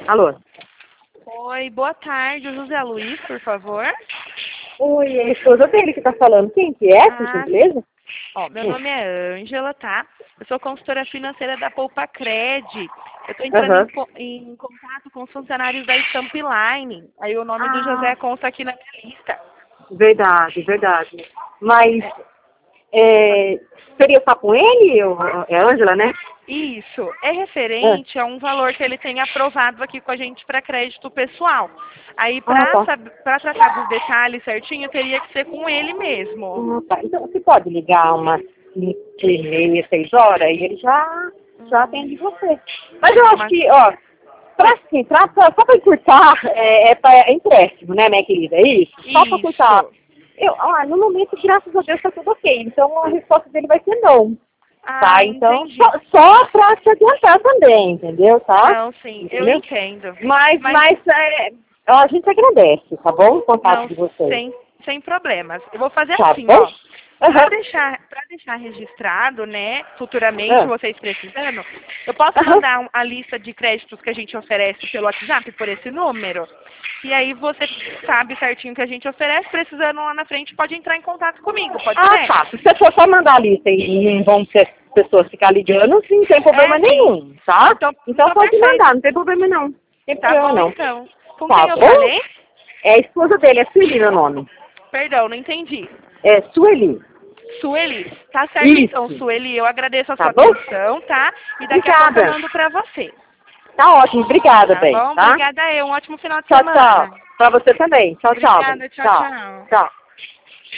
Alô? Oi, boa tarde, José Luiz, por favor. Oi, é a esposa dele que tá falando. Quem que é, por gentileza? Ó, meu nome é Ângela, tá? Eu sou consultora financeira da Poupa Cred. Eu tô entrando em contato com os funcionários da Stamp Line. Aí o nome do José consta aqui na minha lista. Verdade, verdade. Mas, seria só com ele? É a Ângela, né? Isso, é referente a um valor que ele tem aprovado aqui com a gente para crédito pessoal. Aí, para tratar dos detalhes certinho, teria que ser com ele mesmo. Tá. Então, você pode ligar umas 5h30, 6 horas e ele já atende você. Mas eu acho que, ó, só para encurtar, é empréstimo, né, minha querida? É isso? Só para encurtar. No momento, graças a Deus, está tudo ok. Então, a resposta dele vai ser não. Tá, então, só pra te adiantar também, entendeu, tá? Não, sim, eu entendo. Mas a gente agradece, tá bom? O contato de vocês. Sem problemas. Eu vou fazer assim, ó. Pra deixar registrado, né, futuramente, vocês precisando, eu posso mandar a lista de créditos que a gente oferece pelo WhatsApp, por esse número? E aí você sabe certinho o que a gente oferece, precisando lá na frente, pode entrar em contato comigo, pode ser? Tá. Se você for só mandar a lista e não vão ser pessoas ficar ligando, não tem problema nenhum, tá? Então pode mandar, não tem problema não. Não tem problema não. Então. Com quem eu falei? É a esposa dele, é Sueli meu nome. Perdão, não entendi. É Sueli. Sueli, tá certo então, Sueli, eu agradeço a sua atenção, tá? E daqui a pouco eu mando pra você. Tá ótimo, obrigada, bem. Tá bom? Obrigada eu, um ótimo final de Tchau. semana. Pra você também. Tchau. Obrigada, tchau. Tchau.